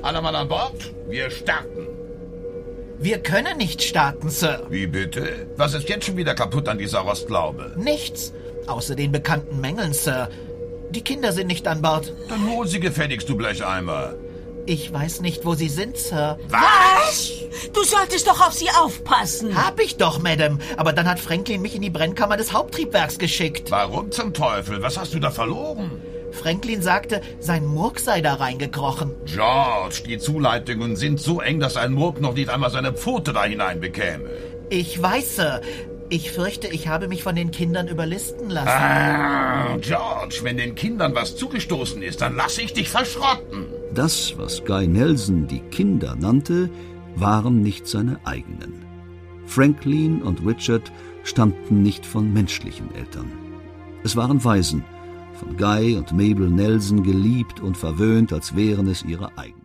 Alle Mann an Bord? Wir starten. Wir können nicht starten, Sir. Wie bitte? Was ist jetzt schon wieder kaputt an dieser Rostlaube? Nichts, außer den bekannten Mängeln, Sir. Die Kinder sind nicht an Bord. Dann hol sie gefälligst, du Blecheimer. Ich weiß nicht, wo sie sind, Sir. Was? Du solltest doch auf sie aufpassen. Hab ich doch, Madame. Aber dann hat Franklin mich in die Brennkammer des Haupttriebwerks geschickt. Warum zum Teufel? Was hast du da verloren? Franklin sagte, sein Murk sei da reingekrochen. George, die Zuleitungen sind so eng, dass ein Murk noch nicht einmal seine Pfote da hinein bekäme. Ich weiß, Sir. Ich fürchte, ich habe mich von den Kindern überlisten lassen. George, wenn den Kindern was zugestoßen ist, dann lass ich dich verschrotten. Das, was Guy Nelson die Kinder nannte, waren nicht seine eigenen. Franklin und Richard stammten nicht von menschlichen Eltern. Es waren Waisen, von Guy und Mabel Nelson geliebt und verwöhnt, als wären es ihre eigenen.